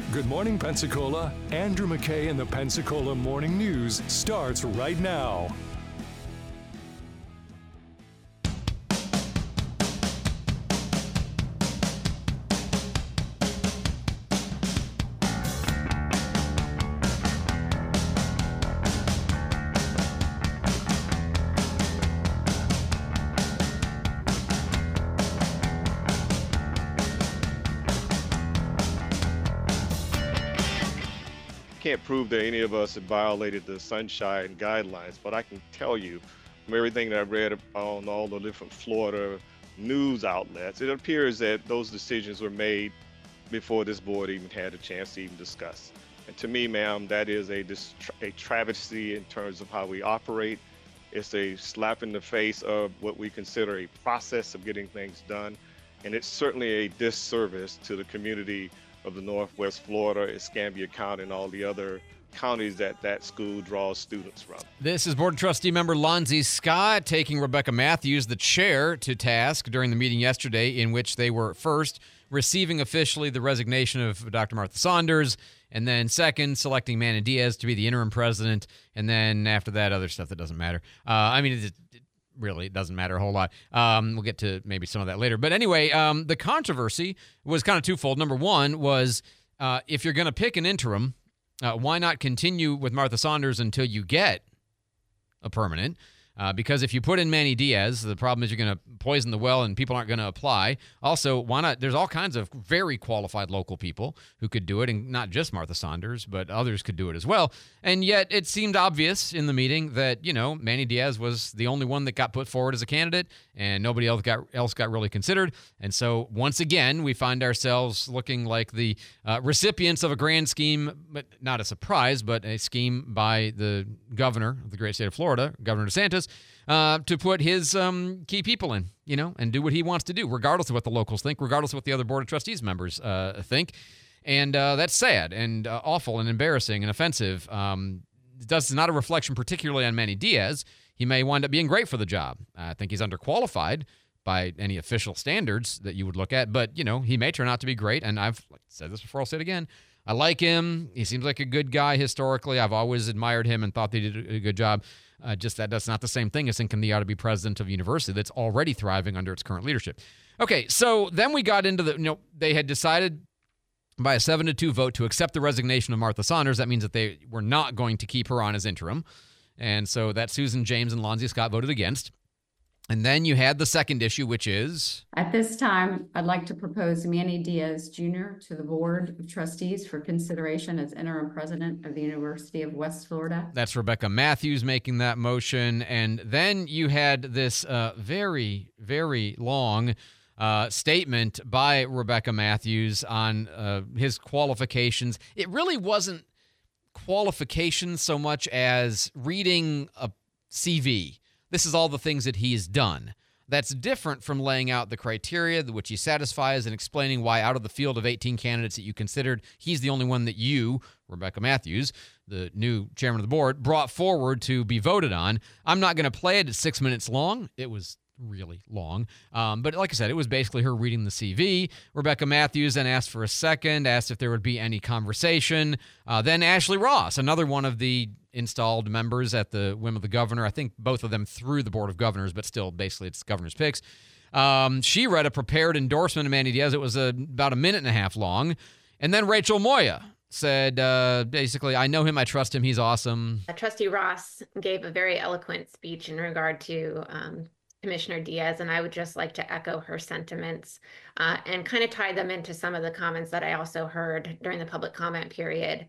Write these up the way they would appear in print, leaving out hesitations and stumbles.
Good morning, Pensacola. Andrew McKay in the Pensacola Morning News starts right now. Can't prove that any of us have violated the sunshine guidelines, but I can tell you from everything that I've read on all the different Florida news outlets, it appears that those decisions were made before this board even had a chance to even discuss. And to me, ma'am, that is a travesty in terms of how we operate. It's a slap in the face of what we consider a process of getting things done. And it's certainly a disservice to the community of the Northwest Florida, Escambia County, and all the other counties that school draws students from. This is Board of Trustee member Lonzie Scott taking Rebecca Matthews, the chair, to task during the meeting yesterday, in which they were first receiving officially the resignation of Dr. Martha Saunders, and then second, selecting Manny Diaz to be the interim president, and then after that, other stuff that doesn't matter. It doesn't matter a whole lot. We'll get to maybe some of that later. But anyway, the controversy was kind of twofold. Number one was if you're going to pick an interim, why not continue with Martha Saunders until you get a permanent? Because if you put in Manny Diaz, the problem is you're going to poison the well and people aren't going to apply. Also, why not? There's all kinds of very qualified local people who could do it, and not just Martha Saunders, but others could do it as well. And yet it seemed obvious in the meeting that, Manny Diaz was the only one that got put forward as a candidate, and nobody else got really considered. And so once again, we find ourselves looking like the recipients of a grand scheme, but not a surprise, but a scheme by the governor of the great state of Florida, Governor DeSantis, to put his key people in, and do what he wants to do, regardless of what the locals think, regardless of what the other Board of Trustees members think. And that's sad and awful and embarrassing and offensive. That's not a reflection particularly on Manny Diaz. He may wind up being great for the job. I think he's underqualified by any official standards that you would look at, but, he may turn out to be great. And I've said this before, I'll say it again. I like him. He seems like a good guy historically. I've always admired him and thought they did a good job. Just that's not the same thing as thinking he ought to be president of a university that's already thriving under its current leadership. Okay, so then we got into they had decided by a 7-2 vote to accept the resignation of Martha Saunders. That means that they were not going to keep her on as interim. And so that Susan James and Lonzie Scott voted against. And then you had the second issue, which is? At this time, I'd like to propose Manny Diaz Jr. to the Board of Trustees for consideration as interim president of the University of West Florida. That's Rebecca Matthews making that motion. And then you had this very, very long statement by Rebecca Matthews on his qualifications. It really wasn't qualifications so much as reading a CV. This is all the things that he has done. That's different from laying out the criteria which he satisfies and explaining why out of the field of 18 candidates that you considered, he's the only one that you, Rebecca Matthews, the new chairman of the board, brought forward to be voted on. I'm not going to play it. It's 6 minutes long. It was really long. But like I said, it was basically her reading the CV. Rebecca Matthews then asked for a second, asked if there would be any conversation. Then Ashley Ross, another one of the installed members at the whim of the governor. I think both of them through the Board of Governors, but still basically it's governor's picks. She read a prepared endorsement of Manny Diaz. It was about a minute and a half long. And then Rachel Moya said, basically, I know him, I trust him, he's awesome. Trustee Ross gave a very eloquent speech in regard to Commissioner Diaz, and I would just like to echo her sentiments and kind of tie them into some of the comments that I also heard during the public comment period.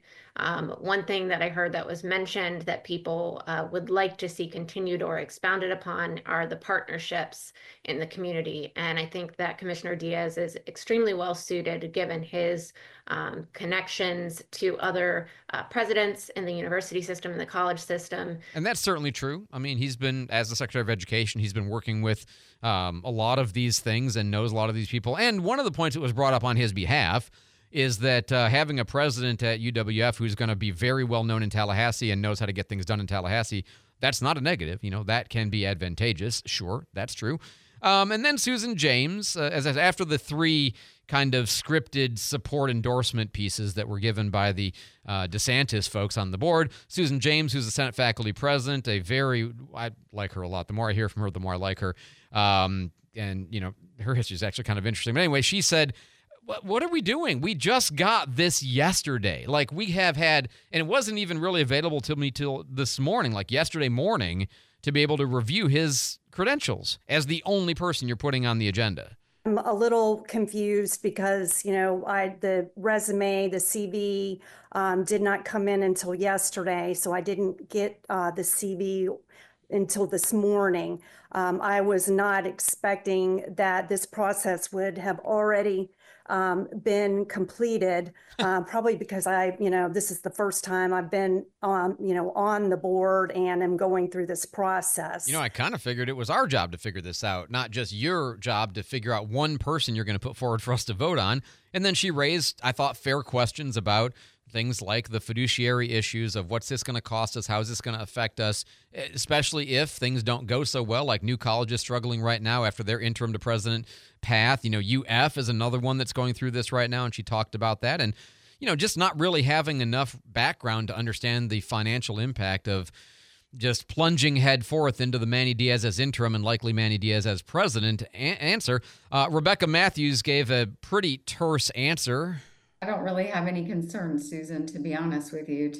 One thing that I heard that was mentioned that people would like to see continued or expounded upon are the partnerships in the community. And I think that Commissioner Diaz is extremely well suited given his connections to other presidents in the university system and the college system. And that's certainly true. I mean, he's been, as the Secretary of Education, he's been working with a lot of these things and knows a lot of these people. And one of the points that was brought up on his behalf is that having a president at UWF who's going to be very well known in Tallahassee and knows how to get things done in Tallahassee, that's not a negative. You know, that can be advantageous. Sure, that's true. And then Susan James, after the three kind of scripted support endorsement pieces that were given by the DeSantis folks on the board. Susan James, who's the Senate faculty president, I like her a lot. The more I hear from her, the more I like her. And, her history is actually kind of interesting. But anyway, she said, what are we doing? We just got this yesterday. Like, we have had, and it wasn't even really available to me till this morning, like yesterday morning, to be able to review his credentials as the only person you're putting on the agenda. I'm a little confused because, the resume, the CV did not come in until yesterday. So I didn't get the CV until this morning. I was not expecting that this process would have already been completed, probably because this is the first time I've been on the board and am going through this process. I kind of figured it was our job to figure this out, not just your job to figure out one person you're going to put forward for us to vote on. And then she raised, I thought, fair questions about things like the fiduciary issues of what's this going to cost us, how is this going to affect us, especially if things don't go so well, like New College is struggling right now after their interim to president path. UF is another one that's going through this right now, and she talked about that. And, just not really having enough background to understand the financial impact of just plunging head forth into the Manny Diaz as interim and likely Manny Diaz as president answer. Rebecca Matthews gave a pretty terse answer. I don't really have any concerns, Susan, to be honest with you.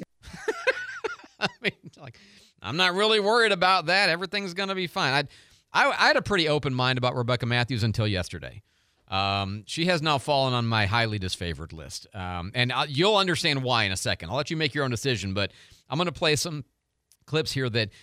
I'm not really worried about that. Everything's going to be fine. I had a pretty open mind about Rebecca Matthews until yesterday. She has now fallen on my highly disfavored list. And you'll understand why in a second. I'll let you make your own decision, but I'm going to play some clips here that,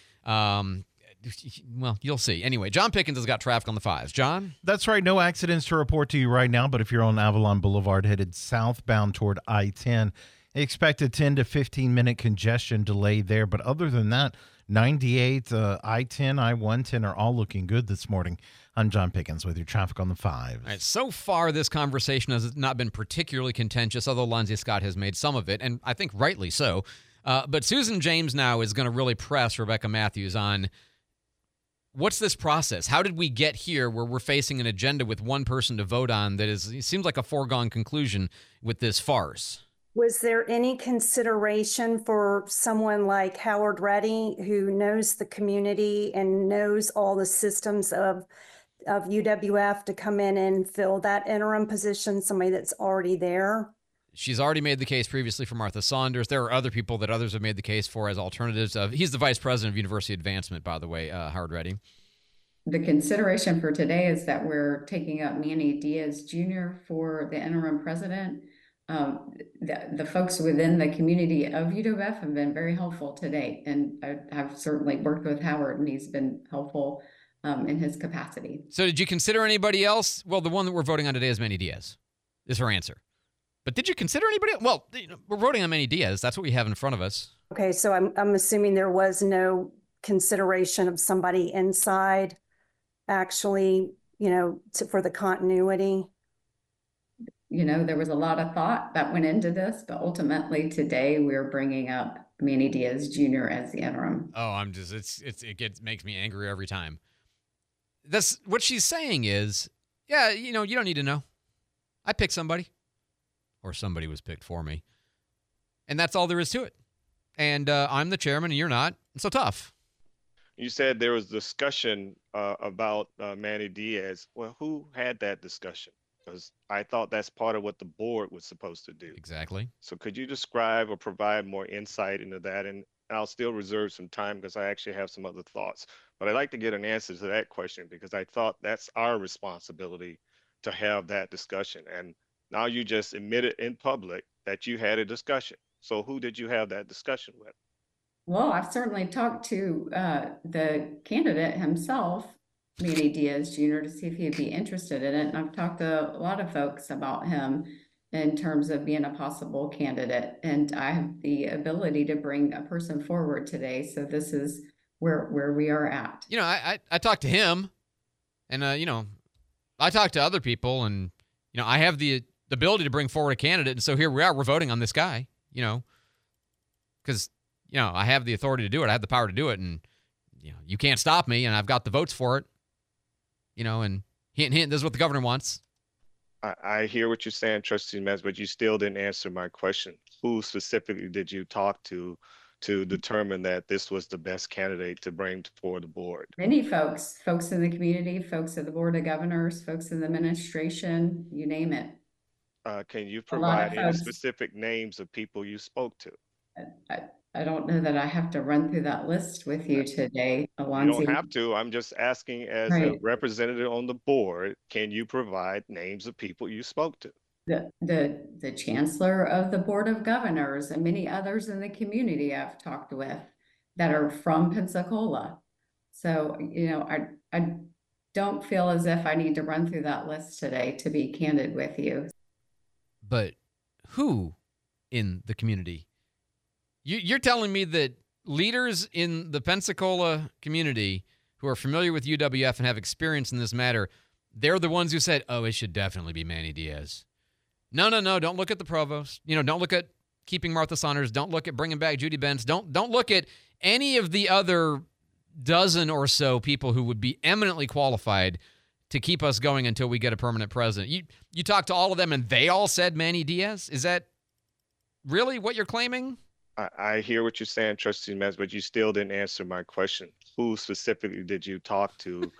you'll see. Anyway, John Pickens has got traffic on the 5s. John? That's right. No accidents to report to you right now, but if you're on Avalon Boulevard headed southbound toward I-10, expect a 10 to 15-minute congestion delay there. But other than that, 98, I-10, I-110 are all looking good this morning. I'm John Pickens with your traffic on the 5s. All right, so far, this conversation has not been particularly contentious, although Lindsay Scott has made some of it, and I think rightly so. But Susan James now is going to really press Rebecca Matthews on what's this process? How did we get here where we're facing an agenda with one person to vote on that seems like a foregone conclusion with this farce? Was there any consideration for someone like Howard Reddy, who knows the community and knows all the systems of UWF, to come in and fill that interim position, somebody that's already there? She's already made the case previously for Martha Saunders. There are other people that others have made the case for as alternatives. He's the vice president of University Advancement, by the way, Howard Reddy. The consideration for today is that we're taking up Manny Diaz Jr. for the interim president. The folks within the community of UWF have been very helpful today, and I've certainly worked with Howard, and he's been helpful in his capacity. So did you consider anybody else? Well, the one that we're voting on today is Manny Diaz, is her answer. But did you consider anybody else? Well, we're voting on Manny Diaz. That's what we have in front of us. Okay, so I'm assuming there was no consideration of somebody inside, actually, for the continuity. There was a lot of thought that went into this, but ultimately today we're bringing up Manny Diaz Jr. as the interim. Oh, it makes me angry every time. That's what she's saying is, you don't need to know. I picked somebody. Or somebody was picked for me. And that's all there is to it. And I'm the chairman and you're not. It's so tough. You said there was discussion about Manny Diaz. Well, who had that discussion? Because I thought that's part of what the board was supposed to do. Exactly. So could you describe or provide more insight into that? And I'll still reserve some time because I actually have some other thoughts. But I'd like to get an answer to that question because I thought that's our responsibility to have that discussion. And now you just admitted in public that you had a discussion. So who did you have that discussion with? Well, I've certainly talked to the candidate himself, Manny Diaz Jr., to see if he'd be interested in it. And I've talked to a lot of folks about him in terms of being a possible candidate. And I have the ability to bring a person forward today. So this is where we are at. I talked to him and, I talked to other people and, I have the ability to bring forward a candidate. And so here we are, we're voting on this guy, because, I have the authority to do it. I have the power to do it. And, you can't stop me. And I've got the votes for it, and hint, hint, this is what the governor wants. I hear what you're saying, Trustee Metz, but you still didn't answer my question. Who specifically did you talk to determine that this was the best candidate to bring before the board? Many folks in the community, folks at the Board of Governors, folks in the administration, you name it. Can you A lot of provide any folks. specific names of people you spoke to? I don't know that I have to run through that list with you today, You Alonzi. don't have to. I'm just asking as a Right. representative on the board, can you provide names of people you spoke to? The chancellor of the Board of Governors and many others in the community I've talked with that are from Pensacola. So, I don't feel as if I need to run through that list today, to be candid with you. But who in the community? You're telling me that leaders in the Pensacola community who are familiar with UWF and have experience in this matter, they're the ones who said, oh, it should definitely be Manny Diaz. No, don't look at the provost. Don't look at keeping Martha Saunders. Don't look at bringing back Judy Benz. Don't look at any of the other dozen or so people who would be eminently qualified to keep us going until we get a permanent president. You talked to all of them and they all said Manny Diaz? Is that really what you're claiming? I hear what you're saying, Trustee Metz, but you still didn't answer my question. Who specifically did you talk to?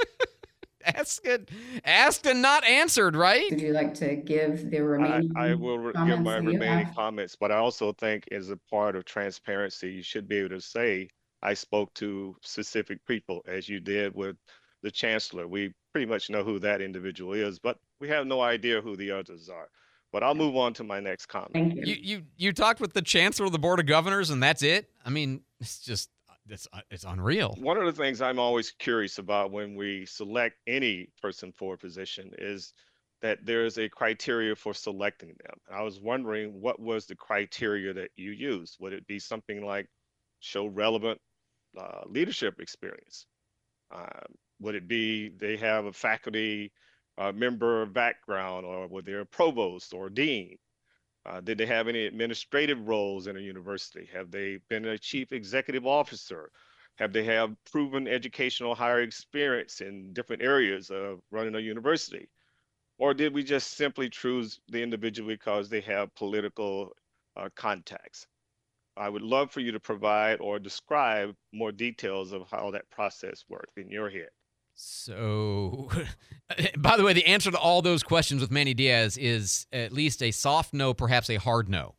Asked and not answered, right? Would you like to give the remaining I will give comments my that you remaining have? comments, but I also think as a part of transparency, you should be able to say, I spoke to specific people, as you did with the chancellor. We pretty much know who that individual is, but we have no idea who the others are. But I'll move on to my next comment. Thank you. You talked with the chancellor of the Board of Governors and that's it? I mean, it's unreal. One of the things I'm always curious about when we select any person for a position is that there's a criteria for selecting them. I was wondering, what was the criteria that you used? Would it be something like show relevant leadership experience? Would it be they have a faculty member background, or were they a provost or dean? Did they have any administrative roles in a university? Have they been a chief executive officer? Have they have proven educational higher experience in different areas of running a university? Or did we just simply choose the individual because they have political contacts? I would love for you to provide or describe more details of how that process worked in your head. So, by the way, the answer to all those questions with Manny Diaz is at least a soft no, perhaps a hard no.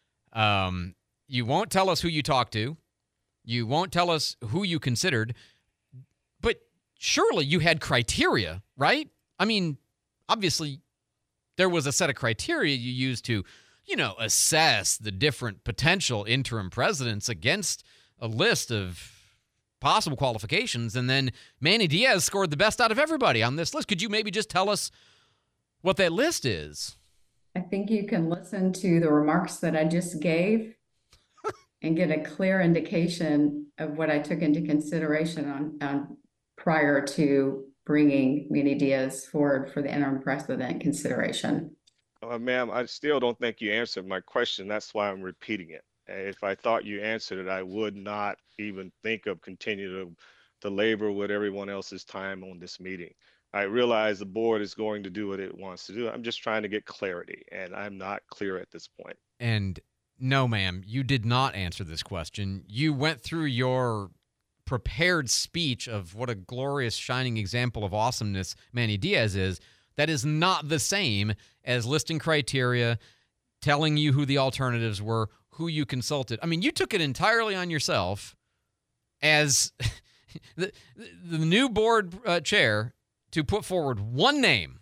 You won't tell us who you talked to. You won't tell us who you considered. But surely you had criteria, right? I mean, obviously, there was a set of criteria you used to, assess the different potential interim presidents against a list of possible qualifications, and then Manny Diaz scored the best out of everybody on this list. Could you maybe just tell us what that list is? I think you can listen to the remarks that I just gave and get a clear indication of what I took into consideration on prior to bringing Manny Diaz forward for the interim president consideration. Ma'am, I still don't think you answered my question. That's why I'm repeating it. If I thought you answered it, I would not even think of continuing to labor with everyone else's time on this meeting. I realize the board is going to do what it wants to do. I'm just trying to get clarity, and I'm not clear at this point. And no, ma'am, you did not answer this question. You went through your prepared speech of what a glorious, shining example of awesomeness Manny Diaz is. That is not the same as listing criteria, telling you who the alternatives were, who you consulted. I mean, you took it entirely on yourself as the new board chair to put forward one name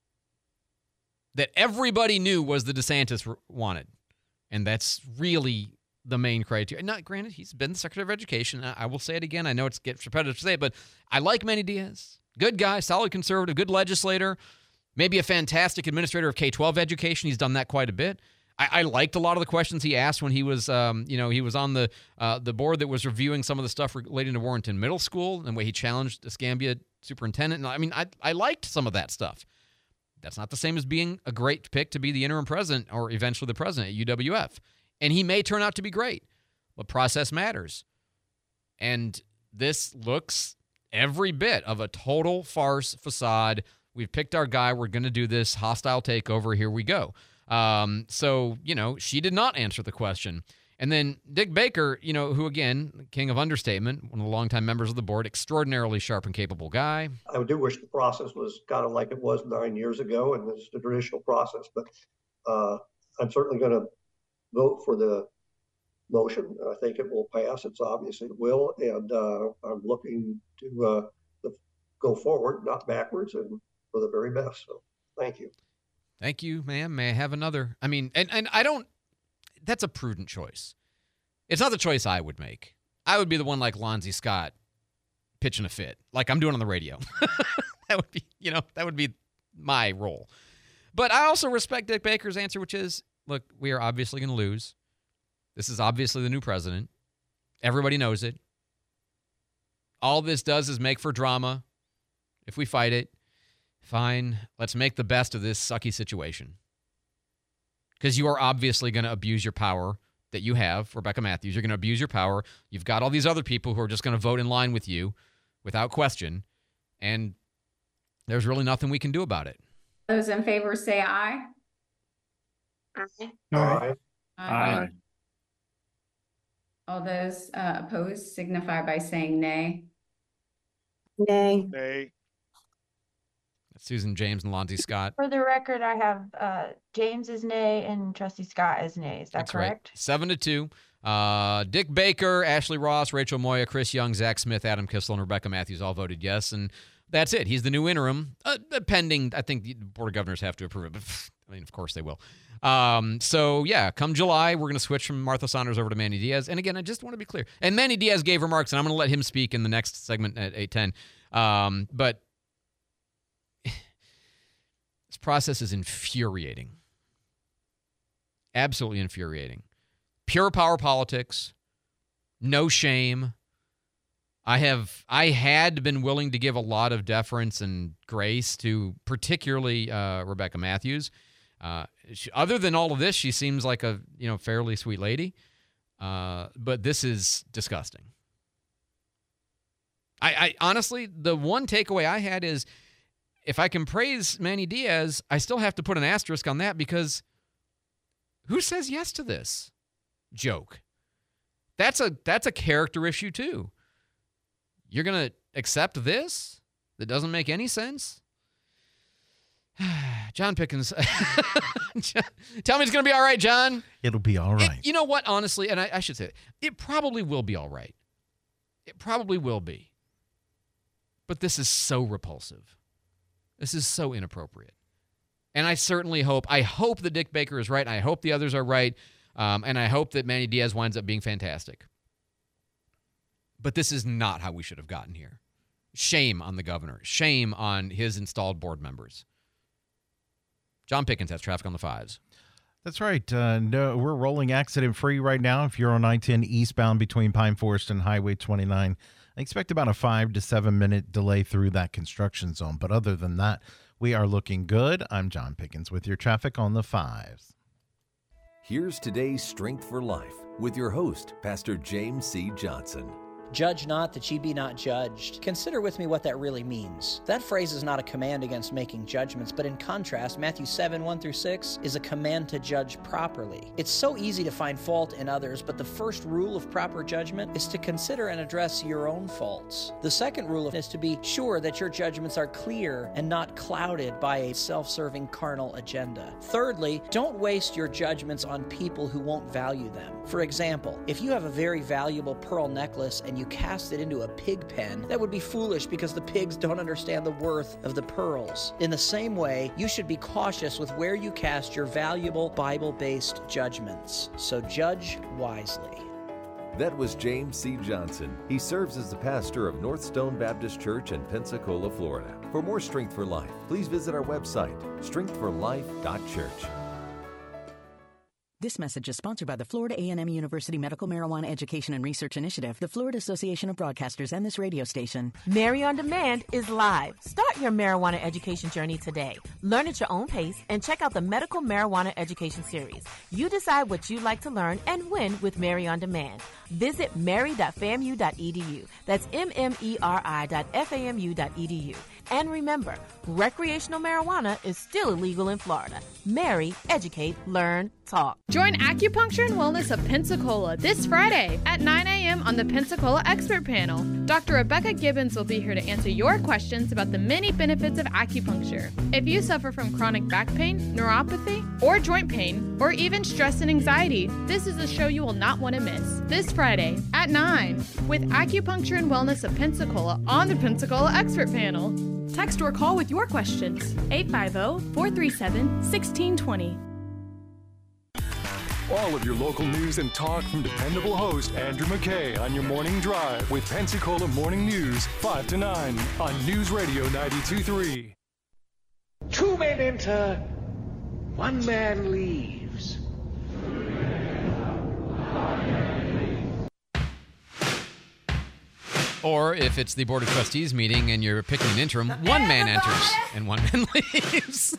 that everybody knew was the DeSantis wanted. And that's really the main criteria. Now, granted, he's been the Secretary of Education. I will say it again. I know it's gets repetitive to say it, but I like Manny Diaz. Good guy, solid conservative, good legislator, maybe a fantastic administrator of K-12 education. He's done that quite a bit. I liked a lot of the questions he asked when he was, he was on the board that was reviewing some of the stuff relating to Warrenton Middle School and the way he challenged Escambia superintendent. I mean, I liked some of that stuff. That's not the same as being a great pick to be the interim president or eventually the president at UWF. And he may turn out to be great, but process matters. And this looks every bit of a total farce facade We've picked our guy. We're going to do this hostile takeover. Here we go. So, she did not answer the question. And then Dick Baker, who, again, king of understatement, one of the longtime members of the board, extraordinarily sharp and capable guy. I do wish the process was kind of like it was 9 years ago, and it's the traditional process. But I'm certainly going to vote for the motion. I think it will pass. It's obvious it will. And I'm looking to go forward, not backwards, and for the very best. So thank you. Thank you, ma'am. May I have another? I mean, and I don't, that's a prudent choice. It's not the choice I would make. I would be the one like Lonzie Scott pitching a fit, like I'm doing on the radio. That would be my role. But I also respect Dick Baker's answer, which is, look, we are obviously going to lose. This is obviously the new president. Everybody knows it. All this does is make for drama. If we fight it, fine. Let's make the best of this sucky situation. Because you are obviously going to abuse your power that you have, Rebecca Matthews. You're going to abuse your power. You've got all these other people who are just going to vote in line with you without question. And there's really nothing we can do about it. Those in favor say aye. Aye. Aye. Aye. All those opposed signify by saying nay. Nay. Nay. Susan James and Lonzie Scott. For the record, I have James is nay and Trustee Scott is nay. Is that That's correct? Right. 7-2. Dick Baker, Ashley Ross, Rachel Moya, Chris Young, Zach Smith, Adam Kissel, and Rebecca Matthews all voted yes. And that's it. He's the new interim, pending, I think the Board of Governors have to approve it. But, I mean, of course they will. So, yeah, come July, we're going to switch from Martha Saunders over to Manny Diaz. And, again, I just want to be clear. And Manny Diaz gave remarks, and I'm going to let him speak in the next segment at 8:10. But this process is infuriating. Absolutely infuriating. Pure power politics. No shame. I had been willing to give a lot of deference and grace to particularly Rebecca Matthews. Other than all of this, she seems like a fairly sweet lady. But this is disgusting. I honestly, the one takeaway I had is, if I can praise Manny Diaz, I still have to put an asterisk on that, because who says yes to this joke? That's a character issue too. You're going to accept this? That doesn't make any sense? John Pickens. Tell me it's going to be all right, John. It'll be all right. You know what, honestly, and I should say it probably will be all right. It probably will be. But this is so repulsive. This is so inappropriate. And I certainly hope that Dick Baker is right. I hope the others are right. And I hope that Manny Diaz winds up being fantastic. But this is not how we should have gotten here. Shame on the governor. Shame on his installed board members. John Pickens has traffic on the 5s. That's right. No, we're rolling accident-free right now. If you're on I-10 eastbound between Pine Forest and Highway 29, I expect about a 5 to 7 minute delay through that construction zone. But other than that, we are looking good. I'm John Pickens with your traffic on the 5s. Here's today's Strength for Life with your host, Pastor James C. Johnson. Judge not that ye be not judged. Consider with me what that really means. That phrase is not a command against making judgments, but in contrast, Matthew 7:1-6 is a command to judge properly. It's so easy to find fault in others, but the first rule of proper judgment is to consider and address your own faults. The second rule is to be sure that your judgments are clear and not clouded by a self-serving carnal agenda. Thirdly, don't waste your judgments on people who won't value them. For example, if you have a very valuable pearl necklace and you cast it into a pig pen, that would be foolish because the pigs don't understand the worth of the pearls. In the same way, you should be cautious with where you cast your valuable Bible-based judgments. So judge wisely. That was James C. Johnson. He serves as the pastor of North Stone Baptist Church in Pensacola, Florida. For more Strength for Life, please visit our website, strengthforlife.church. This message is sponsored by the Florida A&M University Medical Marijuana Education and Research Initiative, the Florida Association of Broadcasters, and this radio station. Mary on Demand is live. Start your marijuana education journey today. Learn at your own pace and check out the Medical Marijuana Education Series. You decide what you'd like to learn and when with Mary on Demand. Visit mary.famu.edu. That's mmeri.famu.edu. And remember, recreational marijuana is still illegal in Florida. Mary, educate, learn, talk. Join Acupuncture and Wellness of Pensacola this Friday at 9 a.m. on the Pensacola Expert Panel. Dr. Rebecca Gibbons will be here to answer your questions about the many benefits of acupuncture. If you suffer from chronic back pain, neuropathy, or joint pain, or even stress and anxiety, this is a show you will not want to miss. This Friday at 9 with Acupuncture and Wellness of Pensacola on the Pensacola Expert Panel. Text or call with your questions. 850-437-1620. All of your local news and talk from dependable host Andrew McKay on your morning drive with Pensacola Morning News, 5 to 9 on News Radio 92.3. 2 men enter, 1 man leaves. Or if it's the Board of Trustees meeting and you're picking an interim, 1 man enters and 1 man leaves.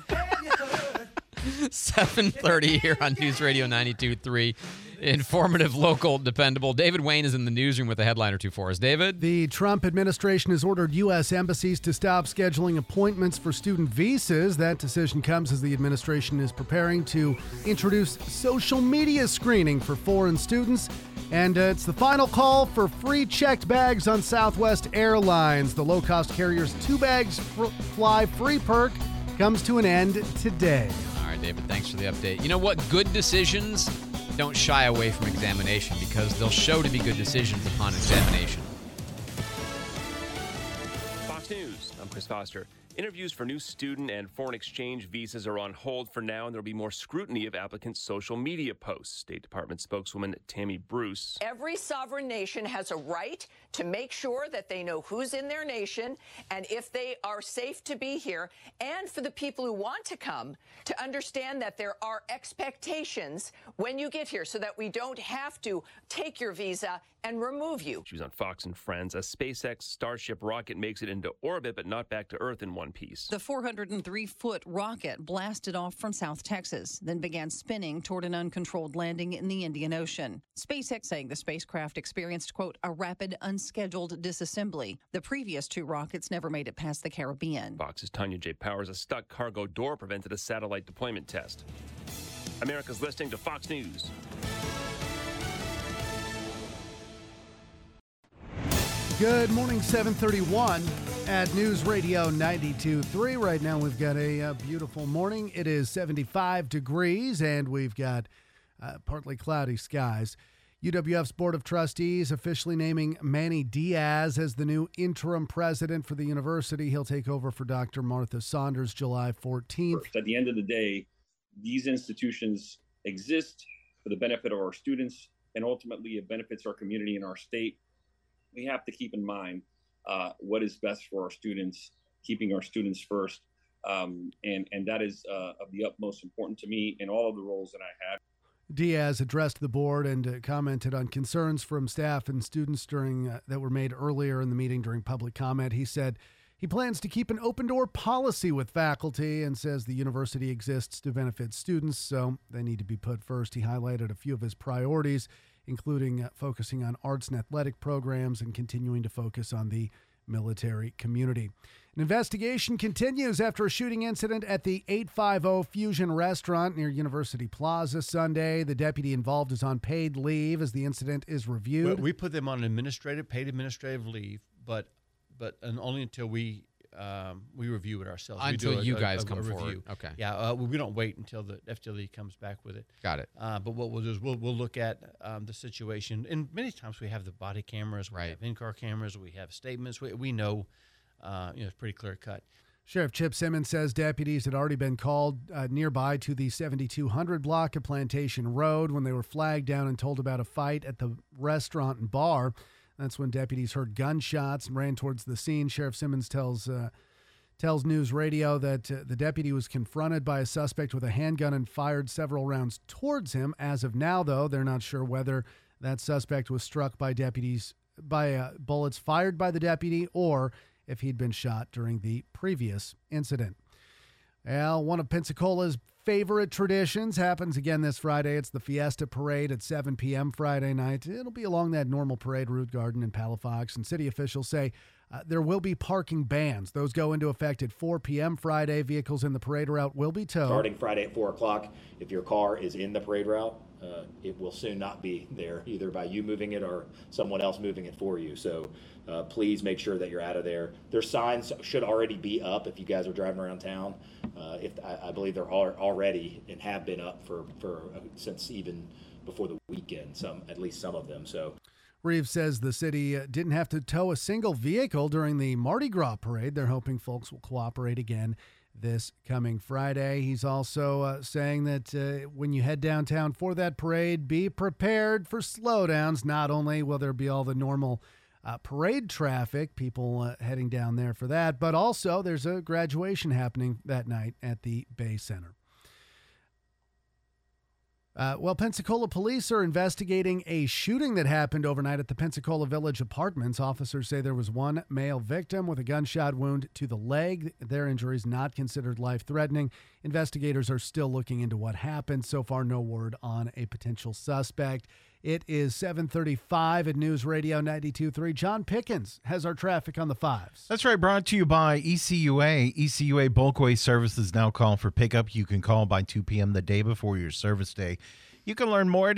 7:30 here on News Radio 92.3. Informative, local, dependable. David Wayne is in the newsroom with a headline or two for us. David? The Trump administration has ordered U.S. embassies to stop scheduling appointments for student visas. That decision comes as the administration is preparing to introduce social media screening for foreign students. And it's the final call for free checked bags on Southwest Airlines. The low-cost carrier's 2 bags fly free perk comes to an end today. All right, David, thanks for the update. You know what? Good decisions don't shy away from examination because they'll show to be good decisions upon examination. Fox News, I'm Chris Foster. Interviews for new student and foreign exchange visas are on hold for now, and there'll be more scrutiny of applicants' social media posts. State Department spokeswoman Tammy Bruce. Every sovereign nation has a right to make sure that they know who's in their nation and if they are safe to be here, and for the people who want to come to understand that there are expectations when you get here so that we don't have to take your visa and remove you. She was on Fox and Friends. A SpaceX Starship rocket makes it into orbit, but not back to Earth in one piece. The 403-foot rocket blasted off from South Texas, then began spinning toward an uncontrolled landing in the Indian Ocean. SpaceX saying the spacecraft experienced, quote, a rapid, unscheduled disassembly. The previous 2 rockets never made it past the Caribbean. Fox's Tanya J. Powers. A stuck cargo door prevented a satellite deployment test. America's listening to Fox News. Good morning, 7:31 at News Radio 92.3. Right now we've got a beautiful morning. It is 75 degrees and we've got partly cloudy skies. UWF's Board of Trustees officially naming Manny Diaz as the new interim president for the university. He'll take over for Dr. Martha Saunders July 14th. At the end of the day, these institutions exist for the benefit of our students, and ultimately it benefits our community and our state. We have to keep in mind what is best for our students, keeping our students first. And that is of the utmost importance to me in all of the roles that I have. Diaz addressed the board and commented on concerns from staff and students during that were made earlier in the meeting during public comment. He said he plans to keep an open-door policy with faculty and says the university exists to benefit students, so they need to be put first. He highlighted a few of his priorities, including focusing on arts and athletic programs and continuing to focus on the military community. An investigation continues after a shooting incident at the 850 Fusion restaurant near University Plaza Sunday. The deputy involved is on paid leave as the incident is reviewed. We put them on paid administrative leave, but only until we review it ourselves. Until you guys come forward. Review. Okay. Yeah, we don't wait until the FDLE comes back with it. Got it. But what we'll do is we'll look at the situation, and many times we have the body cameras, we have in-car cameras, we have statements. We know, it's pretty clear cut. Sheriff Chip Simmons says deputies had already been called nearby to the 7200 block of Plantation Road when they were flagged down and told about a fight at the restaurant and bar. That's when deputies heard gunshots and ran towards the scene. Sheriff Simmons tells tells News Radio that the deputy was confronted by a suspect with a handgun and fired several rounds towards him. As of now, though, they're not sure whether that suspect was struck by bullets fired by the deputy or if he'd been shot during the previous incident. Well, one of Pensacola's favorite traditions happens again this Friday. It's the Fiesta Parade at 7 p.m. Friday night. It'll be along that normal parade route garden in Palafox, and city officials say there will be parking bans. Those go into effect at 4 p.m. Friday. Vehicles in the parade route will be towed. Starting Friday at 4 o'clock, if your car is in the parade route, it will soon not be there, either by you moving it or someone else moving it for you. So please make sure that you're out of there. Their signs should already be up if you guys are driving around town. I believe they're already and have been up for since even before the weekend, at least some of them. So Reeves says the city didn't have to tow a single vehicle during the Mardi Gras parade. They're hoping folks will cooperate again this coming Friday. He's also saying that when you head downtown for that parade, be prepared for slowdowns. Not only will there be all the normal parade traffic, people heading down there for that, but also there's a graduation happening that night at the Bay Center. Pensacola police are investigating a shooting that happened overnight at the Pensacola Village Apartments. Officers say there was one male victim with a gunshot wound to the leg. Their injuries not considered life-threatening. Investigators are still looking into what happened. So far, no word on a potential suspect. It is 7:35 at News Radio 92.3. John Pickens has our traffic on the fives. That's right, brought to you by ECUA. ECUA Bulkway Services now call for pickup. You can call by 2 p.m. the day before your service day. You can learn more at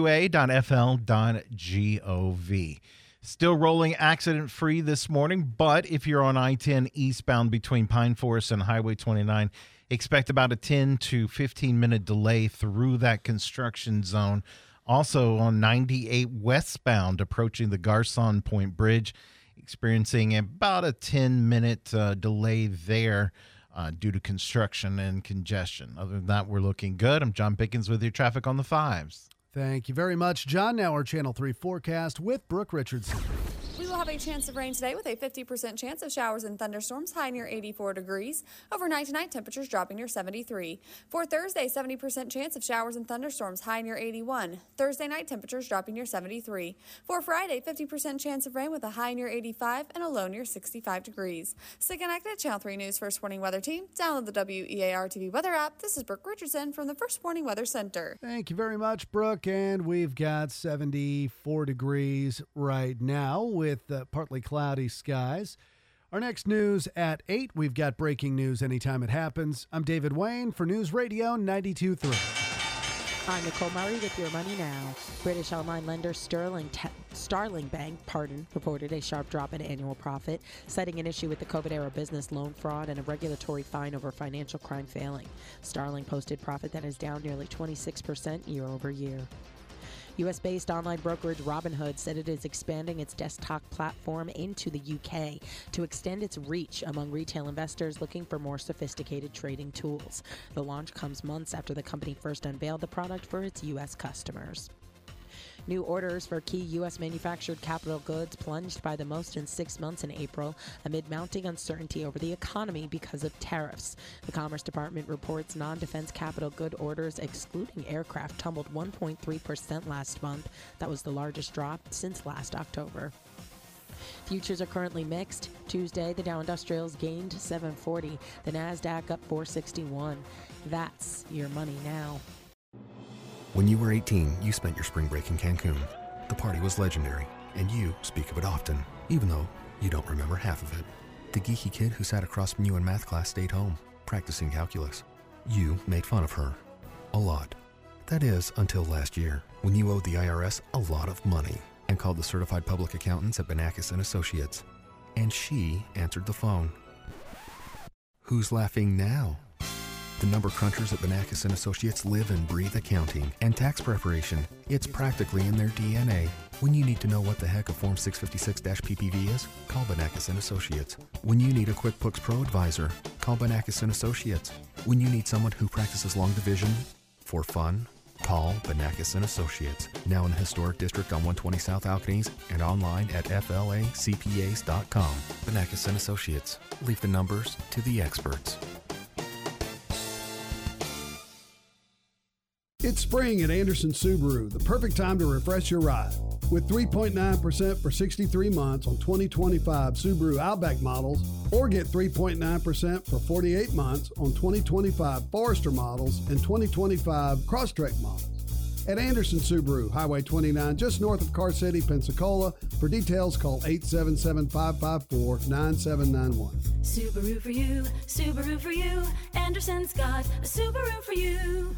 ecua.fl.gov. Still rolling accident-free this morning, but if you're on I-10 eastbound between Pine Forest and Highway 29, expect about a 10 to 15-minute delay through that construction zone. Also on 98 westbound approaching the Garcon Point Bridge, experiencing about a 10-minute delay there due to construction and congestion. Other than that, we're looking good. I'm John Pickens with your traffic on the fives. Thank you very much, John. Now our Channel 3 forecast with Brooke Richardson. We will have a chance of rain today with a 50% chance of showers and thunderstorms, high near 84 degrees. Overnight tonight, temperatures dropping near 73. For Thursday, 70% chance of showers and thunderstorms, high near 81. Thursday night, temperatures dropping near 73. For Friday, 50% chance of rain with a high near 85 and a low near 65 degrees. Stay connected, Channel 3 News First Warning Weather Team. Download the WEAR TV weather app. This is Brooke Richardson from the First Warning Weather Center. Thank you very much, Brooke. And we've got 74 degrees right now with partly cloudy skies. Our next news at 8, we've got breaking news anytime it happens. I'm David Wayne for News Radio 92.3. I'm Nicole Murray with your money now. British online lender Starling Bank, reported a sharp drop in annual profit, citing an issue with the COVID-era business loan fraud and a regulatory fine over financial crime failing. Starling posted profit that is down nearly 26% year over year. U.S.-based online brokerage Robinhood said it is expanding its desktop platform into the U.K. to extend its reach among retail investors looking for more sophisticated trading tools. The launch comes months after the company first unveiled the product for its U.S. customers. New orders for key U.S. manufactured capital goods plunged by the most in 6 months in April amid mounting uncertainty over the economy because of tariffs. The Commerce Department reports non-defense capital good orders, excluding aircraft, tumbled 1.3% last month. That was the largest drop since last October. Futures are currently mixed. Tuesday, the Dow Industrials gained 740, the NASDAQ up 461. That's your money now. When you were 18, you spent your spring break in Cancun. The party was legendary, and you speak of it often, even though you don't remember half of it. The geeky kid who sat across from you in math class stayed home, practicing calculus. You made fun of her. A lot. That is, until last year, when you owed the IRS a lot of money and called the certified public accountants at Banakis & Associates. And she answered the phone. Who's laughing now? The number crunchers at Banakis & Associates live and breathe accounting and tax preparation. It's practically in their DNA. When you need to know what the heck a Form 656-PPV is, call Banakis & Associates. When you need a QuickBooks Pro advisor, call Banakis & Associates. When you need someone who practices long division for fun, Call Benakis & Associates, now in the Historic District on 120 South Alkanese and online at flacpas.com. Benakis & Associates. Leave the numbers to the experts. It's spring at Anderson Subaru, the perfect time to refresh your ride. With 3.9% for 63 months on 2025 Subaru Outback models, or get 3.9% for 48 months on 2025 Forester models and 2025 Crosstrek models. At Anderson Subaru, Highway 29, just north of Car City, Pensacola. For details, call 877-554-9791. Subaru for you, Subaru for you. Anderson's got a Subaru for you.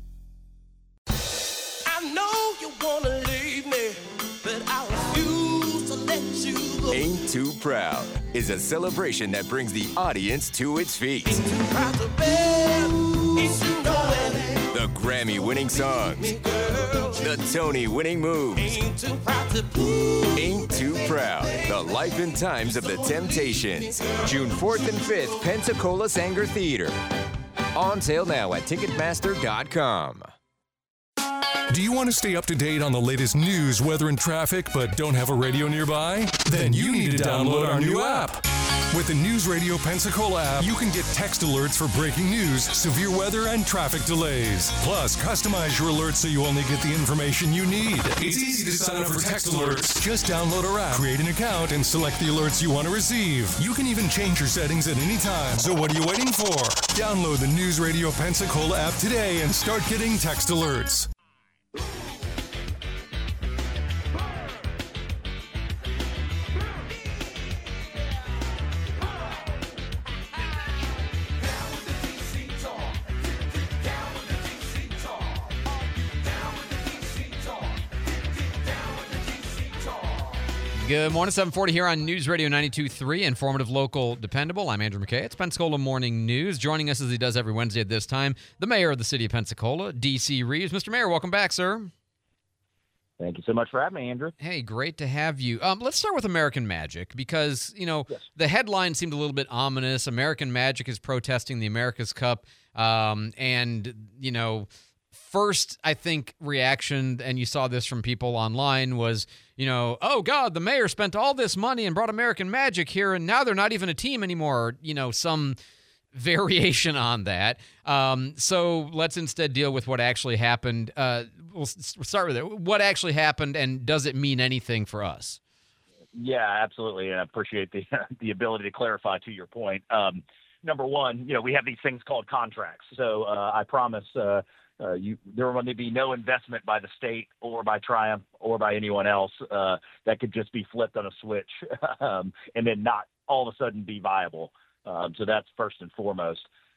I know you wanna leave me, but I refuse to let you go. Ain't Too Proud is a celebration that brings the audience to its feet. The Grammy-winning songs, the Tony-winning moves. Ain't Too Proud, the life and times of the Temptations. June 4th and 5th, Pensacola Sanger Theater. On sale now at Ticketmaster.com. Do you want to stay up to date on the latest news, weather, and traffic, but don't have a radio nearby? Then you need to download our new app. With the News Radio Pensacola app, you can get text alerts for breaking news, severe weather, and traffic delays. Plus, customize your alerts so you only get the information you need. It's easy to sign up for text alerts. Just download our app, create an account, and select the alerts you want to receive. You can even change your settings at any time. So what are you waiting for? Download the News Radio Pensacola app today and start getting text alerts. Good morning, 740 here on News Radio 92.3, informative, local, dependable. I'm Andrew McKay. It's Pensacola Morning News. Joining us as he does every Wednesday at this time, the mayor of the city of Pensacola, D.C. Reeves. Mr. Mayor, welcome back, sir. Thank you so much for having me, Andrew. Hey, great to have you. Let's start with American Magic because, yes, the headline seemed a little bit ominous. American Magic is protesting the America's Cup. First, I think, reaction, and you saw this from people online, was, oh, God, the mayor spent all this money and brought American Magic here, and now they're not even a team anymore. Some variation on that. So let's instead deal with what actually happened. We'll start with it. What actually happened, and does it mean anything for us? Yeah, absolutely. And I appreciate the ability to clarify to your point. Number one, we have these things called contracts. So I promise there will be no investment by the state or by Triumph or by anyone else that could just be flipped on a switch and then not all of a sudden be viable. So that's first and foremost.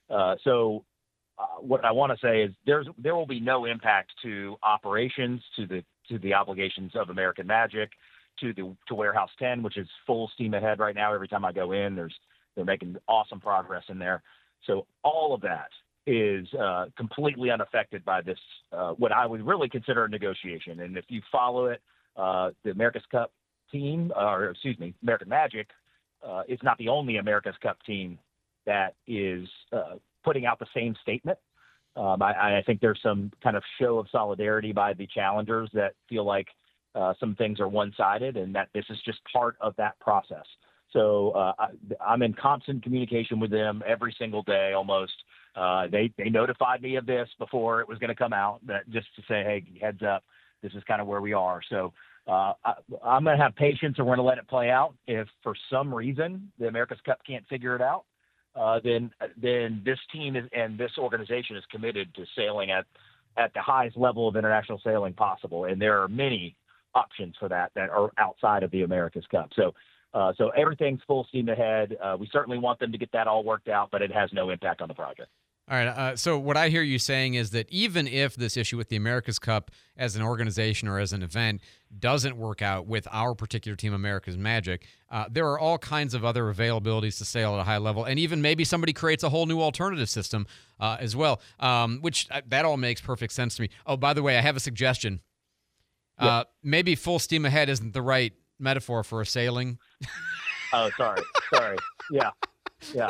What I want to say is there will be no impact to operations, to the obligations of American Magic, to Warehouse 10, which is full steam ahead right now. Every time I go in, they're making awesome progress in there. So all of that is completely unaffected by this, what I would really consider a negotiation. And if you follow it, the America's Cup team, American Magic, is not the only America's Cup team that is putting out the same statement. I think there's some kind of show of solidarity by the challengers that feel like some things are one-sided and that this is just part of that process. So I'm in constant communication with them every single day almost. They notified me of this before it was going to come out, that just to say, hey, heads up, this is kind of where we are. So I'm going to have patience and we're going to let it play out. If for some reason the America's Cup can't figure it out, then this team and this organization is committed to sailing at the highest level of international sailing possible. And there are many options for that are outside of the America's Cup. So everything's full steam ahead. We certainly want them to get that all worked out, but it has no impact on the project. All right. So what I hear you saying is that even if this issue with the America's Cup as an organization or as an event doesn't work out with our particular team, America's Magic, there are all kinds of other availabilities to sail at a high level, and even maybe somebody creates a whole new alternative system as well, which that all makes perfect sense to me. Oh, by the way, I have a suggestion. Yeah. Maybe full steam ahead isn't the right metaphor for a sailing. Oh, sorry. Yeah. Yeah.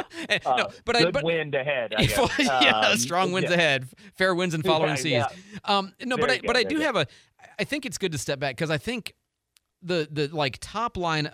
Good wind ahead. I guess. Strong winds ahead, fair winds and following seas. But I do have I think it's good to step back because I think the like top line,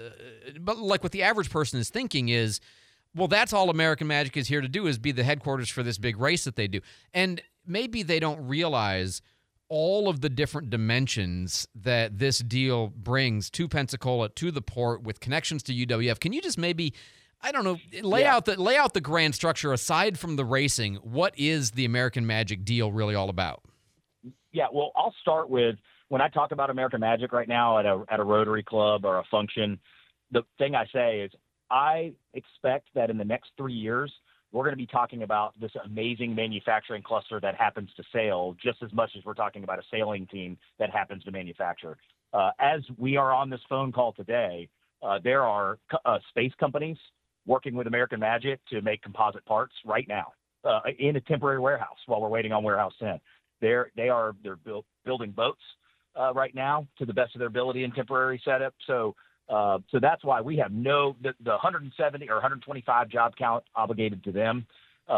but like what the average person is thinking is, well, that's all American Magic is here to do is be the headquarters for this big race that they do. And maybe they don't realize all of the different dimensions that this deal brings to Pensacola, to the port, with connections to UWF. Can you just maybe, I don't know, lay out the grand structure aside from the racing? What is the American Magic deal really all about? Yeah, well, I'll start with, when I talk about American Magic right now at a Rotary Club or a function, the thing I say is, I expect that in the next 3 years, we're going to be talking about this amazing manufacturing cluster that happens to sail just as much as we're talking about a sailing team that happens to manufacture. As we are on this phone call today, there are space companies working with American Magic to make composite parts right now in a temporary warehouse while we're waiting on Warehouse 10. They're building boats right now to the best of their ability in temporary setup. So that's why we have the 170 or 125 job count obligated to them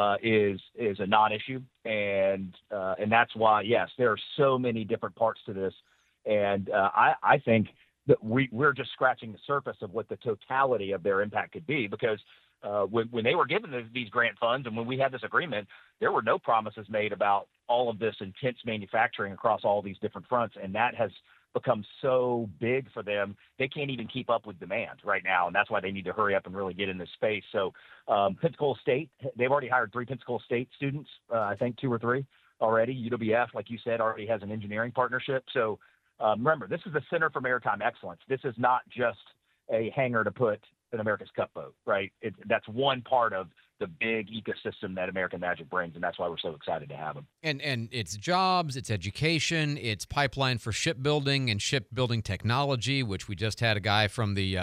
is a non-issue, and that's why, yes, there are so many different parts to this, and I think that we're just scratching the surface of what the totality of their impact could be, because when they were given these grant funds and when we had this agreement, there were no promises made about all of this intense manufacturing across all these different fronts, and that has become so big for them, they can't even keep up with demand right now, and that's why they need to hurry up and really get in this space. So Pensacola State, they've already hired 3 Pensacola State students, I think 2 or 3 already. UWF, like you said, already has an engineering partnership. So remember, this is the Center for Maritime Excellence. This is not just a hangar to put an America's Cup boat, right? That's one part of the big ecosystem that American Magic brings, and that's why we're so excited to have them. And it's jobs, it's education, it's pipeline for shipbuilding and shipbuilding technology, which we just had a guy from the,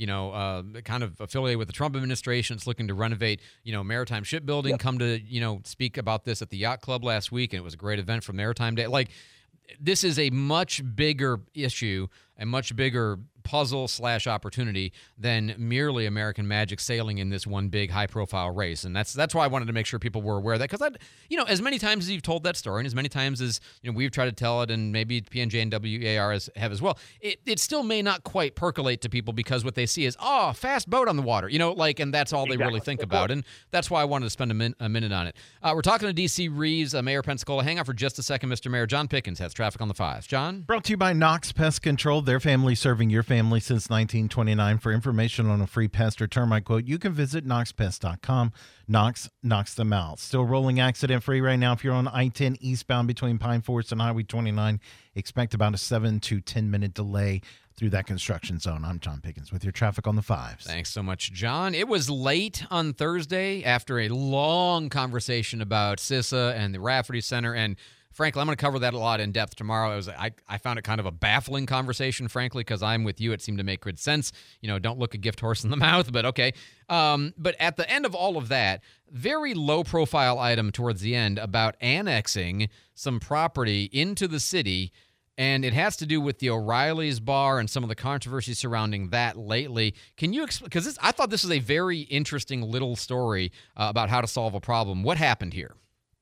kind of affiliated with the Trump administration that's looking to renovate, maritime shipbuilding, come to, speak about this at the Yacht Club last week, and it was a great event for Maritime Day. Like, this is a much bigger issue, a much bigger puzzle/opportunity than merely American Magic sailing in this one big high-profile race. And that's why I wanted to make sure people were aware of that, because as many times as you've told that story, and as many times as we've tried to tell it, and maybe PNJ and WAR have as well, it still may not quite percolate to people, because what they see is, fast boat on the water, and that's all they really think about. And that's why I wanted to spend a minute on it. We're talking to D.C. Reeves, Mayor of Pensacola. Hang on for just a second, Mr. Mayor. John Pickens has traffic on the 5s. John? Brought to you by Knox Pest Control. Their family serving your family since 1929. For information on a free pest or termite quote, you can visit knoxpest.com. Knox knocks them out. Still rolling accident-free right now. If you're on I-10 eastbound between Pine Forest and Highway 29, expect about a 7 to 10-minute delay through that construction zone. I'm John Pickens with your traffic on the 5s. Thanks so much, John. It was late on Thursday after a long conversation about CISA and the Rafferty Center, and frankly, I'm going to cover that a lot in depth tomorrow. I found it kind of a baffling conversation, frankly, because I'm with you. It seemed to make good sense. Don't look a gift horse in the mouth, but okay. But at the end of all of that, very low-profile item towards the end about annexing some property into the city, and it has to do with the O'Reilly's bar and some of the controversy surrounding that lately. Can you explain? Because I thought this was a very interesting little story about how to solve a problem. What happened here?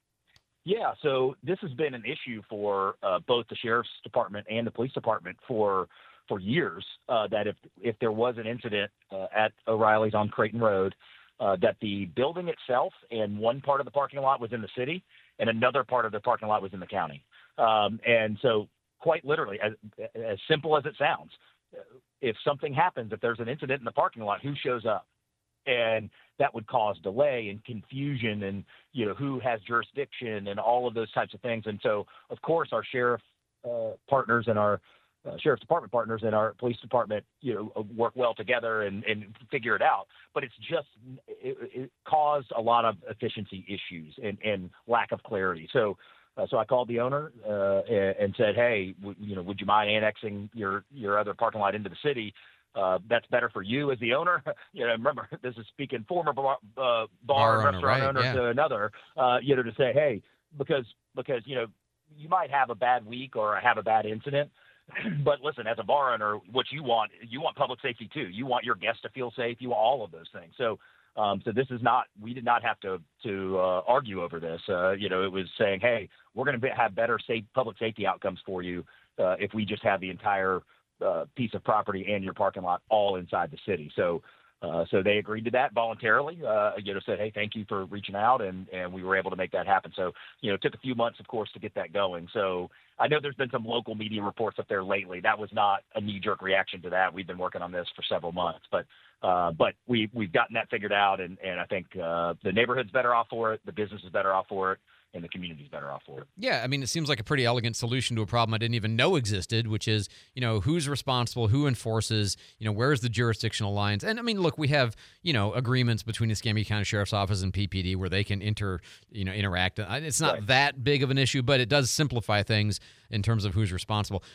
Yeah, so this has been an issue for both the sheriff's department and the police department for years, that if there was an incident at O'Reilly's on Creighton Road, that the building itself and one part of the parking lot was in the city and another part of the parking lot was in the county. And so quite literally, as simple as it sounds, if something happens, if there's an incident in the parking lot, who shows up? And that would cause delay and confusion and, who has jurisdiction and all of those types of things. And so, of course, our sheriff partners and our sheriff's department partners and our police department, work well together and figure it out. But it's just, it caused a lot of efficiency issues and lack of clarity. So I called the owner and said, hey, would you mind annexing your other parking lot into the city? That's better for you as the owner. Remember, this is speaking former bar and restaurant owner to another, to say, hey, because you might have a bad week or have a bad incident, but listen, as a bar owner, what you want public safety too. You want your guests to feel safe. You want all of those things. So So this is not, we did not have to argue over this. It was saying, hey, we're going to have better public safety outcomes for you if we just have the entire piece of property and your parking lot all inside the city. So they agreed to that voluntarily, said, hey, thank you for reaching out. And we were able to make that happen. So, it took a few months, of course, to get that going. So I know there's been some local media reports up there lately. That was not a knee-jerk reaction to that. We've been working on this for several months, but we've gotten that figured out. And I think the neighborhood's better off for it. The business is better off for it. And the community's better off for it. Yeah, I mean, it seems like a pretty elegant solution to a problem I didn't even know existed, which is, who's responsible, who enforces, where's the jurisdictional lines. And I mean, look, we have, agreements between the Escambia County Sheriff's Office and PPD where they can interact. It's not that big of an issue, but it does simplify things in terms of who's responsible.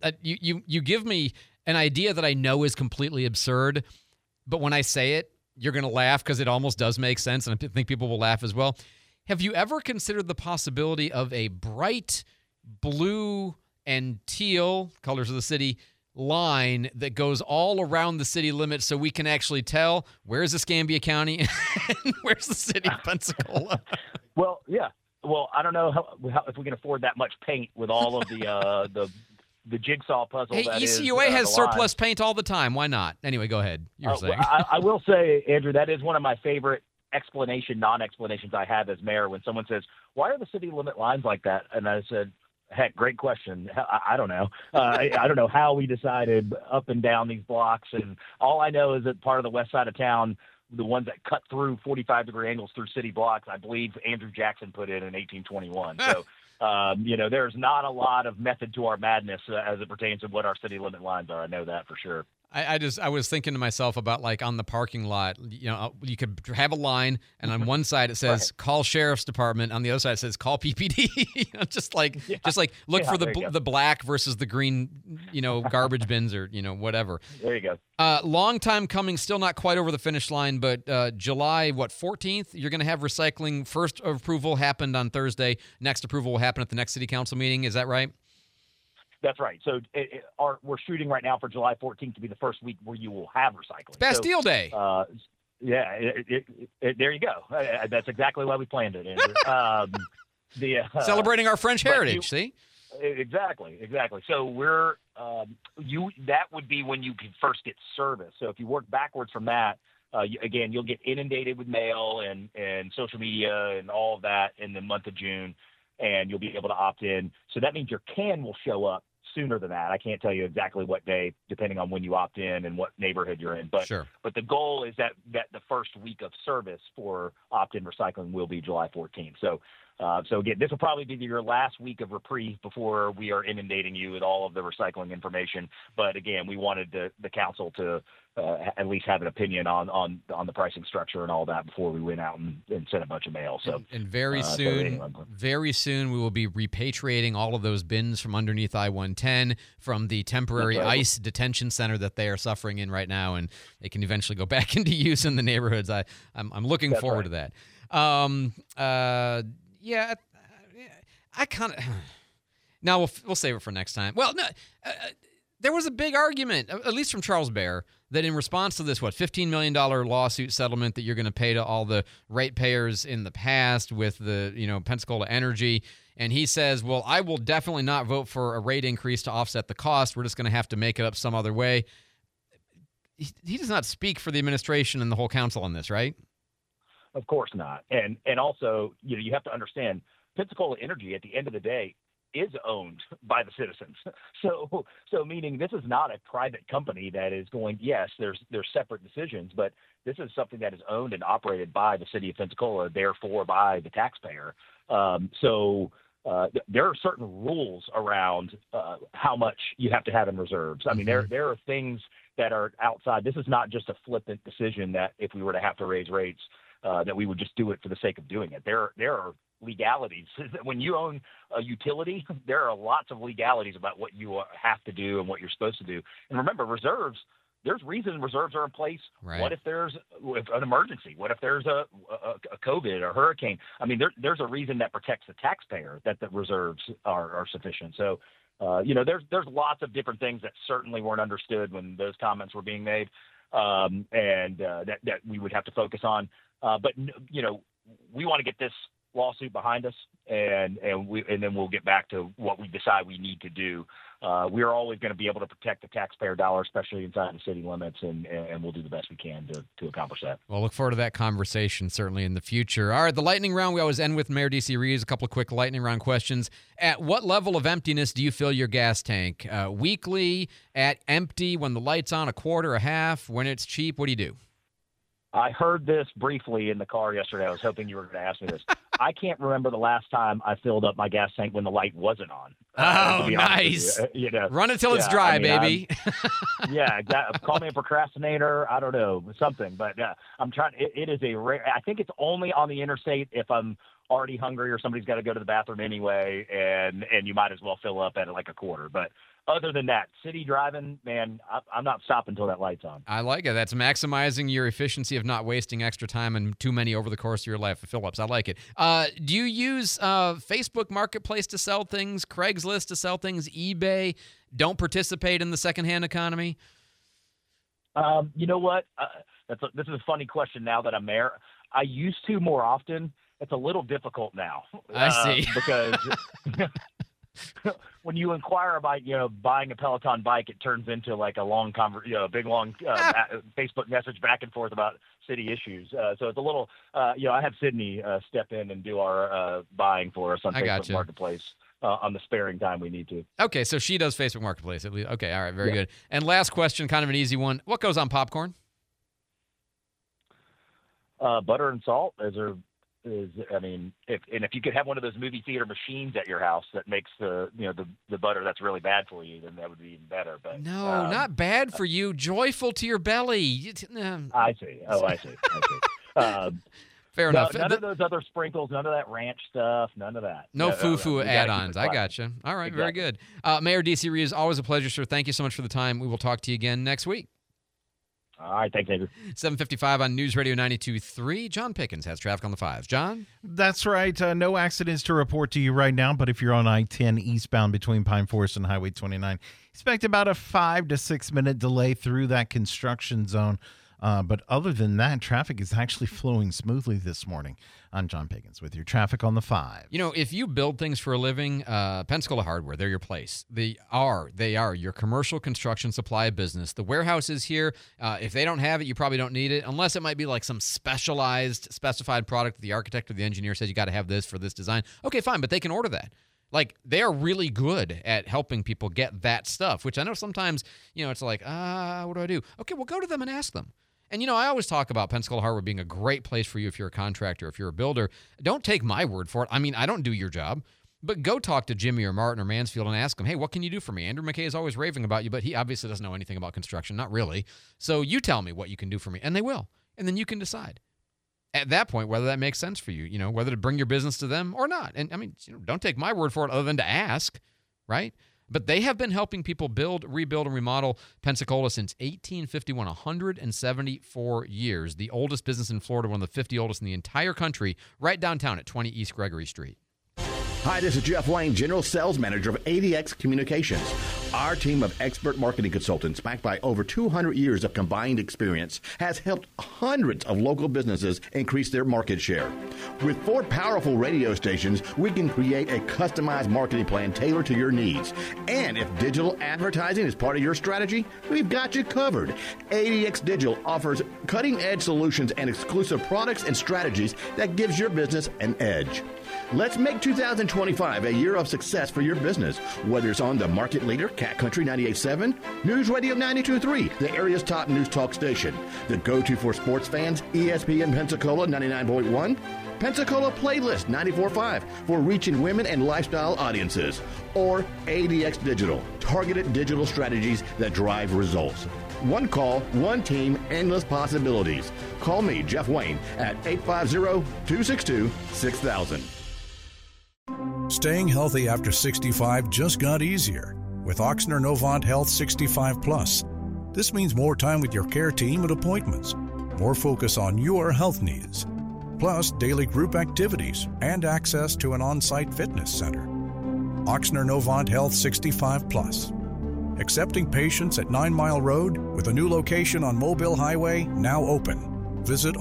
You give me an idea that I know is completely absurd, but when I say it, you're going to laugh because it almost does make sense, and I think people will laugh as well. Have you ever considered the possibility of a bright blue and teal, colors of the city, line that goes all around the city limits so we can actually tell where's Escambia County and where's the city of Pensacola? Well, yeah. Well, I don't know how if we can afford that much paint with all of the jigsaw puzzle. Hey, that ECUA is, has surplus lines. paint all the time. Why not? Anyway, go ahead. You were saying. I will say, Andrew, that is one of my favorite non-explanations I have as mayor when someone says, why are the city limit lines like that? And I said, heck, great question. I don't know. I don't know how we decided up and down these blocks. And all I know is that part of the west side of town, the ones that cut through 45-degree angles through city blocks, I believe Andrew Jackson put in 1821. So, there's not a lot of method to our madness as it pertains to what our city limit lines are. I know that for sure. I was thinking to myself about, like, on the parking lot, you could have a line, and on one side it says call Sheriff's Department, on the other side it says call PPD. just like look for the black versus the green, garbage bins or whatever. There you go. Long time coming, still not quite over the finish line, but July 14th, you're going to have recycling. First approval happened on Thursday. Next approval will happen at the next city council meeting. Is that right? That's right. So we're shooting right now for July 14th to be the first week where you will have recycling. It's Bastille Day. There you go. That's exactly why we planned it, Andrew. Celebrating our French heritage, see? Exactly. So we're that would be when you can first get service. So if you work backwards from that, you'll get inundated with mail and social media and all of that in the month of June, and you'll be able to opt in. So that means your can will show up sooner than that. I can't tell you exactly what day, depending on when you opt in and what neighborhood you're in. But sure. But the goal is that the first week of service for opt-in recycling will be July 14th. So again, this will probably be your last week of reprieve before we are inundating you with all of the recycling information. But again, we wanted the council to at least have an opinion on the pricing structure and all that before we went out and sent a bunch of mail. So and very soon we will be repatriating all of those bins from underneath I-110 from the temporary ICE detention center that they are suffering in right now, and they can eventually go back into use in the neighborhoods. I'm looking forward to that. Yeah, I kind of. Now we'll save it for next time. Well, no, there was a big argument, at least from Charles Baer, that in response to this, $15 million lawsuit settlement that you're going to pay to all the ratepayers in the past with the Pensacola Energy, and he says, well, I will definitely not vote for a rate increase to offset the cost. We're just going to have to make it up some other way. He does not speak for the administration and the whole council on this, right? Of course not. And also, you have to understand, Pensacola Energy at the end of the day is owned by the citizens. So meaning this is not a private company that is going, yes, there's separate decisions, but this is something that is owned and operated by the city of Pensacola, therefore by the taxpayer. There are certain rules around how much you have to have in reserves. I mean, there are things that are outside. This is not just a flippant decision that if we were to have to raise rates, that we would just do it for the sake of doing it. There are legalities. When you own a utility, there are lots of legalities about what you have to do and what you're supposed to do. And remember, reserves, there's reason reserves are in place. Right. What if there's an emergency? What if there's a COVID or hurricane? I mean, there's a reason that protects the taxpayer that the reserves are sufficient. So There's lots of different things that certainly weren't understood when those comments were being made, and that we would have to focus on. But we want to get this lawsuit behind us, and then we'll get back to what we decide we need to do. We're always going to be able to protect the taxpayer dollar, especially inside the city limits, and we'll do the best we can to accomplish that. Well, look forward to that conversation certainly in the future. All right, the lightning round, we always end with Mayor D.C. Reeves. A couple of quick lightning round questions. At what level of emptiness do you fill your gas tank? Weekly, at empty, when the light's on, a quarter, a half, when it's cheap? What do you do? I heard this briefly in the car yesterday. I was hoping you were going to ask me this. I can't remember the last time I filled up my gas tank when the light wasn't on. Nice. Run it till it's dry, baby. Call me a procrastinator. I don't know, something. But I'm trying. It is a rare. I think it's only on the interstate if I'm already hungry or somebody's got to go to the bathroom anyway, and you might as well fill up at like a quarter. But other than that, city driving, man, I'm not stopping until that light's on. I like it. That's maximizing your efficiency of not wasting extra time and too many over the course of your life of fill-ups. I like it. Do you use Facebook Marketplace to sell things, Craigslist to sell things, eBay? Don't participate in the secondhand economy? You know what? This is a funny question now that I'm mayor. I used to more often. It's a little difficult now. I see. Because when you inquire about, buying a Peloton bike, it turns into like a long big long Facebook message back and forth about city issues. So it's a little, I have Sydney step in and do our buying for us on Facebook Marketplace on the sparing time we need to. Okay, so she does Facebook Marketplace at least. Okay, all right, very good. And last question, kind of an easy one. What goes on popcorn? Butter and salt. If you could have one of those movie theater machines at your house that makes the butter that's really bad for you, then that would be even better. But no, not bad for you. Joyful to your belly. I see. I see. Fair enough. None of those other sprinkles, none of that ranch stuff, none of that. No foo-foo add-ons. I gotcha. All right, Very good. Mayor D.C. Reeves, always a pleasure, sir. Thank you so much for the time. We will talk to you again next week. All right, thanks, Andrew. 7:55 on News Radio 92.3. John Pickens has traffic on the 5s. John? That's right. No accidents to report to you right now, but if you're on I-10 eastbound between Pine Forest and Highway 29, expect about a 5 to 6 minute delay through that construction zone. But other than that, traffic is actually flowing smoothly this morning. I'm John Pickens with your traffic on the 5. If you build things for a living, Pensacola Hardware, they're your place. They are your commercial construction supply business. The warehouse is here. If they don't have it, you probably don't need it, unless it might be like some specified product that the architect or the engineer says you got to have this for this design. Okay, fine, but they can order that. Like, they are really good at helping people get that stuff, which I know sometimes, it's like, what do I do? Okay, well, go to them and ask them. And, I always talk about Pensacola Hardware being a great place for you if you're a contractor, if you're a builder. Don't take my word for it. I mean, I don't do your job. But go talk to Jimmy or Martin or Mansfield and ask them, hey, what can you do for me? Andrew McKay is always raving about you, but he obviously doesn't know anything about construction. Not really. So you tell me what you can do for me. And they will. And then you can decide at that point whether that makes sense for you, whether to bring your business to them or not. And, I mean, don't take my word for it other than to ask, right? But they have been helping people build, rebuild, and remodel Pensacola since 1851, 174 years. The oldest business in Florida, one of the 50 oldest in the entire country, right downtown at 20 East Gregory Street. Hi, this is Jeff Wayne, General Sales Manager of ADX Communications. Our team of expert marketing consultants, backed by over 200 years of combined experience, has helped hundreds of local businesses increase their market share. With 4 powerful radio stations, we can create a customized marketing plan tailored to your needs. And if digital advertising is part of your strategy, we've got you covered. ADX Digital offers cutting-edge solutions and exclusive products and strategies that gives your business an edge. Let's make 2025 a year of success for your business, whether it's on the market leader, Cat Country 98.7, News Radio 92.3, the area's top news talk station, the go-to for sports fans, ESPN Pensacola 99.1, Pensacola Playlist 94.5 for reaching women and lifestyle audiences, or ADX Digital, targeted digital strategies that drive results. One call, one team, endless possibilities. Call me, Jeff Wayne, at 850-262-6000. Staying healthy after 65 just got easier with Ochsner Novant Health 65 Plus. This means more time with your care team at appointments, more focus on your health needs, plus daily group activities and access to an on-site fitness center. Oxner Novant Health 65 Plus. Accepting patients at 9 Mile Road with a new location on Mobile Highway now open. Visit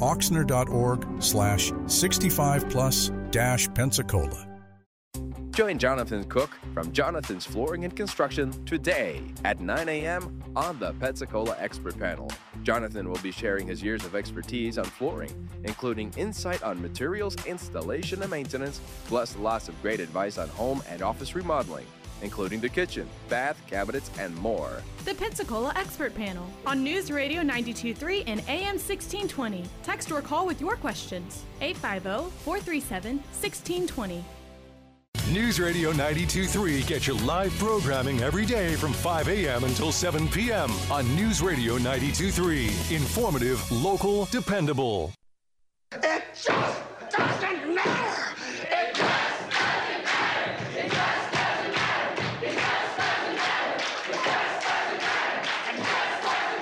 oxnard.org/65plus-Pensacola. Join Jonathan Cook from Jonathan's Flooring and Construction today at 9 a.m. on the Pensacola Expert Panel. Jonathan will be sharing his years of expertise on flooring, including insight on materials, installation, and maintenance, plus lots of great advice on home and office remodeling, including the kitchen, bath, cabinets, and more. The Pensacola Expert Panel on News Radio 92.3 and AM 1620. Text or call with your questions. 850-437-1620. News Radio 92.3 gets your live programming every day from 5 a.m. until 7 p.m. on News Radio 92.3. Informative, local, dependable. It just doesn't matter. It just doesn't matter. It just doesn't matter. It just doesn't matter. It just doesn't matter. It just doesn't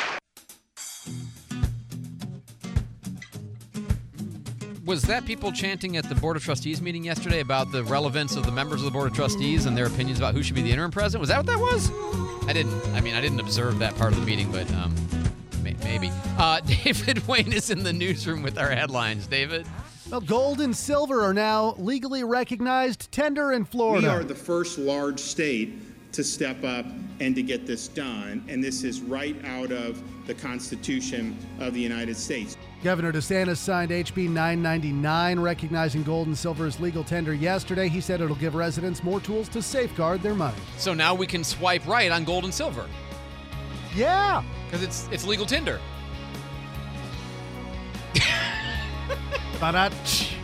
matter. Was that people chanting at the Board of Trustees meeting yesterday about the relevance of the members of the Board of Trustees and their opinions about who should be the interim president? Was that what that was? I didn't observe that part of the meeting, but maybe. David Wayne is in the newsroom with our headlines. David? Well, gold and silver are now legally recognized tender in Florida. We are the first large state to step up and to get this done, and this is right out of the Constitution of the United States. Governor DeSantis signed HB 999 recognizing gold and silver as legal tender yesterday. He said it'll give residents more tools to safeguard their money. So now we can swipe right on gold and silver. Yeah. Because it's legal tender. Ba-da-ch.